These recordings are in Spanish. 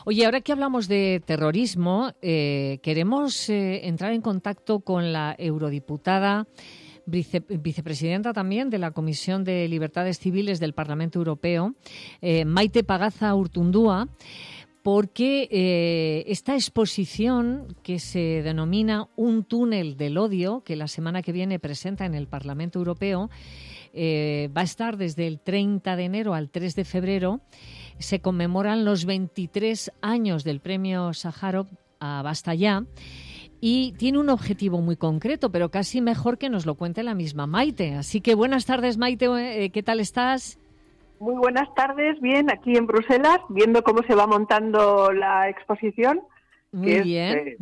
Oye, ahora que hablamos de terrorismo, queremos entrar en contacto con la eurodiputada, vicepresidenta también de la Comisión de Libertades Civiles del Parlamento Europeo, Maite Pagaza Urtundúa, porque esta exposición que se denomina Un túnel del odio, que la semana que viene presenta en el Parlamento Europeo, va a estar desde el 30 de enero al 3 de febrero. Se conmemoran los 23 años del premio Sájarov a Basta Ya y tiene un objetivo muy concreto, pero casi mejor que nos lo cuente la misma Maite. Así que buenas tardes, Maite, ¿qué tal estás? Muy buenas tardes, bien, aquí en Bruselas, viendo cómo se va montando la exposición. Muy bien,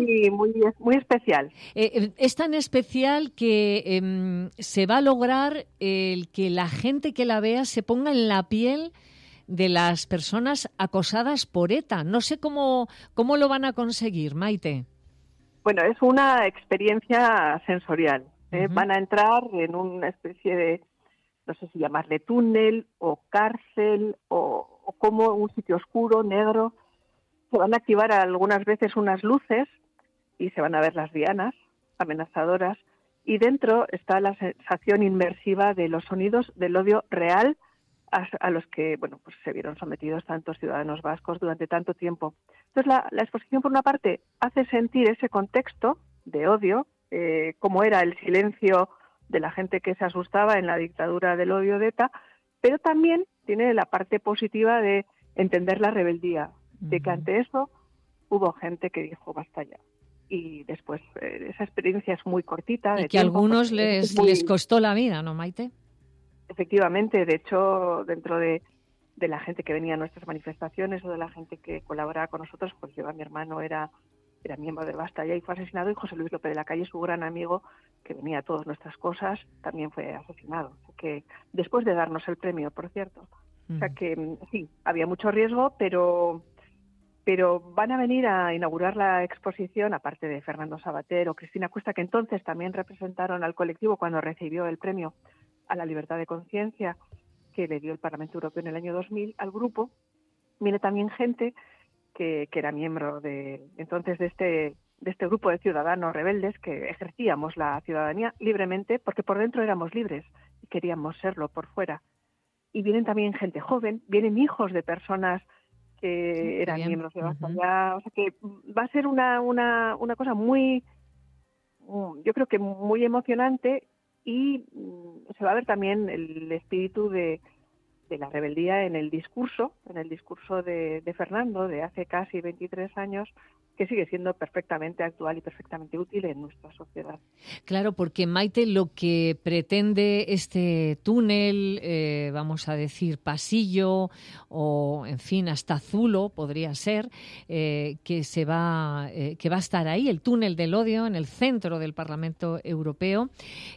muy especial. Es tan especial que se va a lograr el que la gente que la vea se ponga en la piel de las personas acosadas por ETA. No sé cómo lo van a conseguir, Maite. Bueno, es una experiencia sensorial. Uh-huh. Van a entrar en una especie de, no sé si llamarle túnel o cárcel o como un sitio oscuro, negro. Se van a activar algunas veces unas luces y se van a ver las dianas amenazadoras. Y dentro está la sensación inmersiva de los sonidos del odio real a los que pues se vieron sometidos tantos ciudadanos vascos durante tanto tiempo. Entonces la exposición, por una parte, hace sentir ese contexto de odio, como era el silencio de la gente que se asustaba en la dictadura del odio de ETA, pero también tiene la parte positiva de entender la rebeldía, de que ante eso hubo gente que dijo basta ya. Y después esa experiencia es muy cortita. Y que a algunos les costó la vida, ¿no, Maite? Efectivamente, de hecho, dentro de la gente que venía a nuestras manifestaciones o de la gente que colaboraba con nosotros, pues yo, mi hermano era miembro de Basta Ya y fue asesinado, y José Luis López de la Calle, su gran amigo, que venía a todas nuestras cosas, también fue asesinado. O sea que, después de darnos el premio, por cierto. O sea que sí, había mucho riesgo, pero van a venir a inaugurar la exposición, aparte de Fernando Savater o Cristina Cuesta, que entonces también representaron al colectivo cuando recibió el premio a la libertad de conciencia que le dio el Parlamento Europeo en el año 2000 al grupo. Viene también gente que era miembro entonces de este grupo de ciudadanos rebeldes que ejercíamos la ciudadanía libremente, porque por dentro éramos libres y queríamos serlo por fuera. Y vienen también gente joven, vienen hijos de personas que eran miembros de Basta Ya. O sea que va a ser una cosa muy, yo creo que muy emocionante, y se va a ver también el espíritu de la rebeldía en el discurso de Fernando de hace casi 23 años, que sigue siendo perfectamente actual y perfectamente útil en nuestra sociedad. Claro, porque Maite, lo que pretende este túnel, vamos a decir pasillo o, en fin, hasta zulo podría ser, que va a estar ahí, el túnel del odio en el centro del Parlamento Europeo,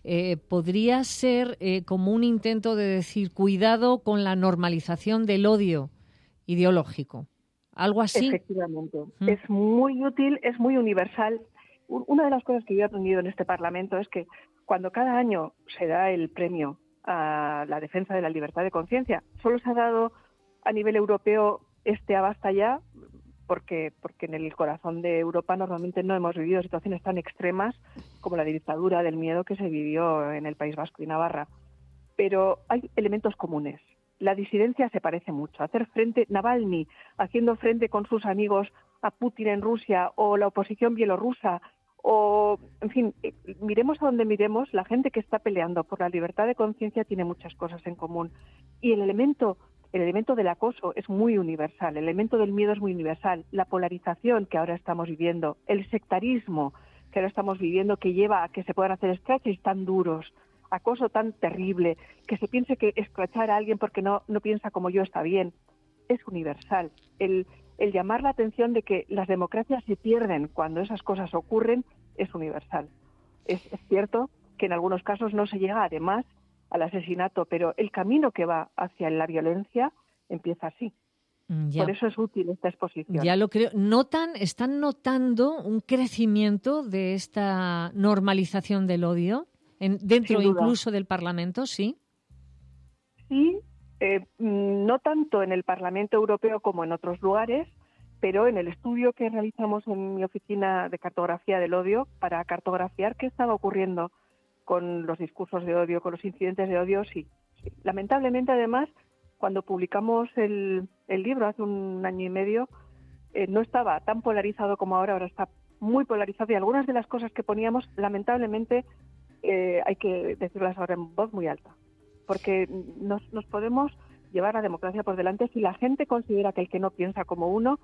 podría ser como un intento de decir cuidado con la normalización del odio ideológico. ¿Algo así? Efectivamente. Es muy útil, es muy universal. Una de las cosas que yo he aprendido en este Parlamento es que cuando cada año se da el premio a la defensa de la libertad de conciencia, solo se ha dado a nivel europeo a Basta Ya, porque en el corazón de Europa normalmente no hemos vivido situaciones tan extremas como la dictadura del miedo que se vivió en el País Vasco y Navarra. Pero hay elementos comunes. La disidencia se parece mucho. Hacer frente, Navalny haciendo frente con sus amigos a Putin en Rusia, o la oposición bielorrusa, o, en fin, miremos a donde miremos, la gente que está peleando por la libertad de conciencia tiene muchas cosas en común. Y el elemento del acoso es muy universal, el elemento del miedo es muy universal, la polarización que ahora estamos viviendo, el sectarismo que ahora estamos viviendo, que lleva a que se puedan hacer escraches tan duros, acoso tan terrible, que se piense que escrachar a alguien porque no piensa como yo está bien, es universal. El llamar la atención de que las democracias se pierden cuando esas cosas ocurren es universal. Es cierto que en algunos casos no se llega además al asesinato, pero el camino que va hacia la violencia empieza así. Ya. Por eso es útil esta exposición. Ya lo creo. ¿Están notando un crecimiento de esta normalización del odio? Dentro incluso del Parlamento, ¿sí? Sí, no tanto en el Parlamento Europeo como en otros lugares, pero en el estudio que realizamos en mi oficina de cartografía del odio, para cartografiar qué estaba ocurriendo con los discursos de odio, con los incidentes de odio, sí. Lamentablemente, además, cuando publicamos el libro hace 1 año y medio, no estaba tan polarizado como ahora está muy polarizado, y algunas de las cosas que poníamos, lamentablemente, hay que decirlas ahora en voz muy alta, porque nos podemos llevar la democracia por delante si la gente considera que el que no piensa como uno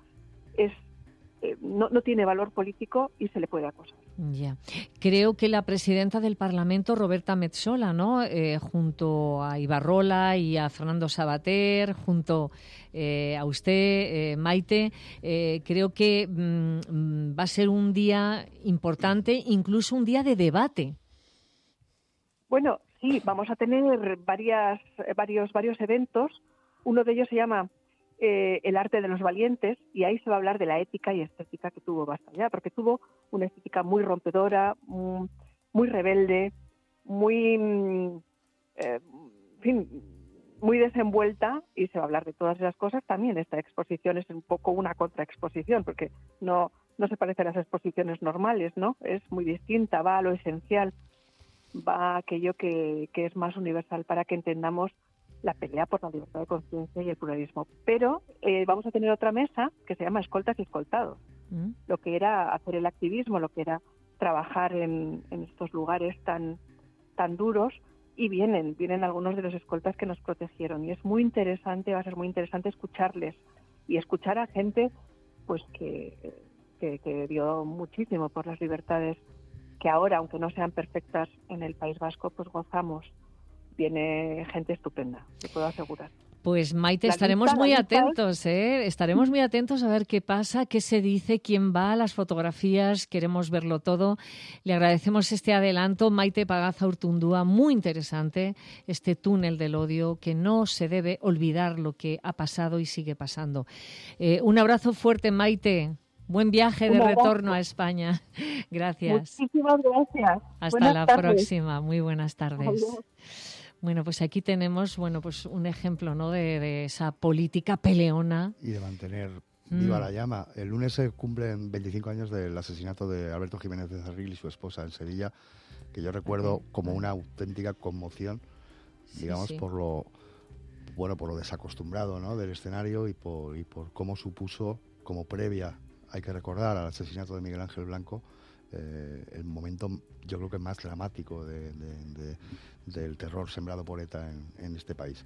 no tiene valor político y se le puede acosar. Ya. Creo que la presidenta del Parlamento, Roberta Metsola, ¿no? Junto a Ibarrola y a Fernando Savater, junto a usted, Maite, creo que va a ser un día importante, incluso un día de debate. Bueno, sí, vamos a tener varios eventos. Uno de ellos se llama El arte de los valientes, y ahí se va a hablar de la ética y estética que tuvo Basta Ya, porque tuvo una estética muy rompedora, muy rebelde, muy muy desenvuelta, y se va a hablar de todas esas cosas. También esta exposición es un poco una contraexposición, porque no se parece a las exposiciones normales, ¿no? Es muy distinta, va a lo esencial, va a aquello que es más universal, para que entendamos la pelea por la libertad de conciencia y el pluralismo. Pero vamos a tener otra mesa que se llama Escoltas y Escoltados. Lo que era hacer el activismo, lo que era trabajar en estos lugares tan duros, y vienen algunos de los escoltas que nos protegieron, y es muy interesante, va a ser muy interesante escucharles y escuchar a gente pues que dio muchísimo por las libertades que ahora, aunque no sean perfectas en el País Vasco, pues gozamos. Viene gente estupenda, te puedo asegurar. Pues Maite, estaremos muy atentos, estaremos muy atentos a ver qué pasa, qué se dice, quién va, las fotografías, queremos verlo todo. Le agradecemos este adelanto, Maite Pagaza Urtundúa, muy interesante, este túnel del odio, que no se debe olvidar lo que ha pasado y sigue pasando. Un abrazo fuerte, Maite. Buen viaje de retorno a España. Gracias. Muchísimas gracias. Hasta la próxima. Muy buenas tardes. Adiós. Bueno, pues aquí tenemos pues un ejemplo, ¿no?, de esa política peleona. Y de mantener viva la llama. El lunes se cumplen 25 años del asesinato de Alberto Jiménez de Cerril y su esposa en Sevilla, que yo recuerdo como una auténtica conmoción, digamos, por lo desacostumbrado, ¿no?, del escenario, y por cómo supuso, como previa, hay que recordar, al asesinato de Miguel Ángel Blanco, el momento, yo creo que más dramático del terror sembrado por ETA en este país.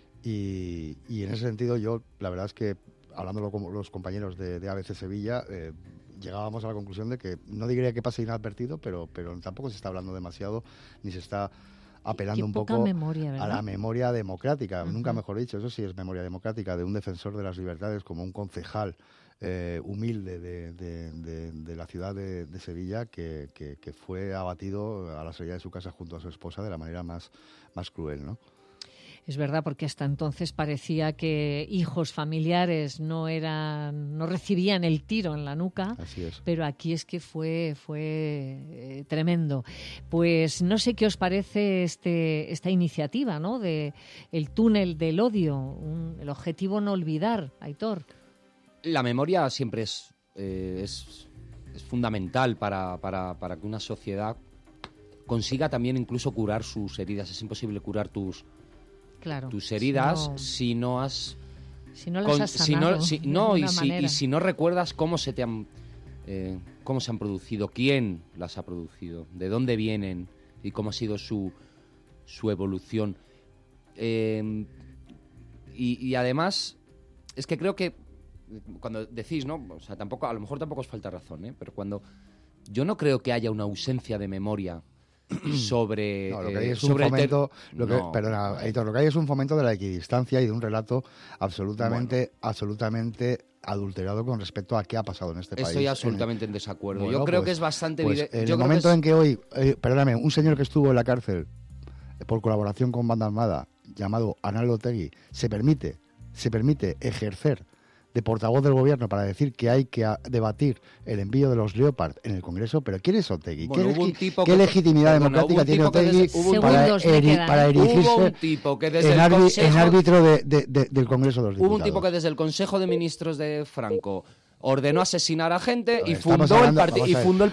Y en ese sentido, yo, la verdad es que, hablándolo con los compañeros de ABC Sevilla, llegábamos a la conclusión de que no diría que pase inadvertido, pero tampoco se está hablando demasiado, ni se está apelando un poco a la memoria democrática, nunca mejor dicho, eso sí es memoria democrática, de un defensor de las libertades como un concejal humilde de la ciudad de Sevilla, que fue abatido a la salida de su casa junto a su esposa de la manera más cruel, ¿no? Es verdad, porque hasta entonces parecía que hijos familiares no recibían el tiro en la nuca. Así es. Pero aquí es que fue tremendo. Pues no sé qué os parece esta iniciativa, ¿no?, de el túnel del odio, el objetivo no olvidar, Aitor. La memoria siempre es fundamental para que una sociedad consiga también incluso curar sus heridas. Es imposible curar tus heridas si no las has sanado y si no recuerdas cómo se han producido, quién las ha producido, de dónde vienen y cómo ha sido su evolución. Y además es que creo que cuando decís, ¿no?, o sea, a lo mejor tampoco os falta razón, pero cuando yo no creo que haya una ausencia de memoria sobre lo que hay es un fomento, lo que hay es un fomento de la equidistancia y de un relato absolutamente adulterado con respecto a qué ha pasado en este país. Estoy absolutamente en desacuerdo. Yo creo que es bastante evidente. En el momento en que hoy, un señor que estuvo en la cárcel por colaboración con Banda Armada, llamado Arnaldo Otegi, se permite ejercer de portavoz del gobierno para decir que hay que debatir el envío de los Leopard en el Congreso, pero ¿quién es Otegi? ¿Qué legitimidad democrática tiene Otegi para erigirse en árbitro del Congreso de los Diputados? Hubo un tipo que desde el Consejo de Ministros de Franco ordenó asesinar a gente y fundó el